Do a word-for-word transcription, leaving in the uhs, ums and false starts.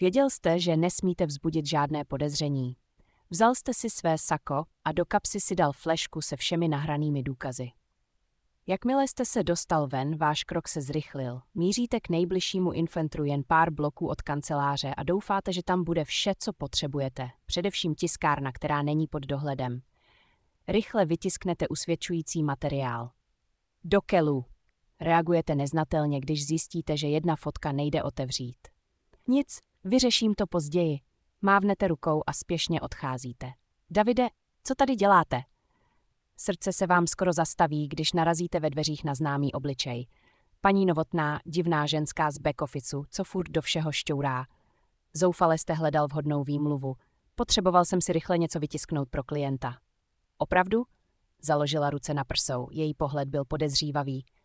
Věděl jste, že nesmíte vzbudit žádné podezření. Vzal jste si své sako a do kapsy si dal flešku se všemi nahranými důkazy. Jakmile jste se dostal ven, váš krok se zrychlil. Míříte k nejbližšímu infantru jen pár bloků od kanceláře a doufáte, že tam bude vše, co potřebujete, především tiskárna, která není pod dohledem. Rychle vytisknete usvědčující materiál. Do kelu. Reagujete neznatelně, když zjistíte, že jedna fotka nejde otevřít. Nic, vyřeším to později. Mávnete rukou a spěšně odcházíte. Davide, co tady děláte? Srdce se vám skoro zastaví, když narazíte ve dveřích na známý obličej. Paní Novotná, divná ženská z back officeu, co furt do všeho šťourá. Zoufale jste hledal vhodnou výmluvu. Potřeboval jsem si rychle něco vytisknout pro klienta. Opravdu? Založila ruce na prsou, její pohled byl podezřívavý.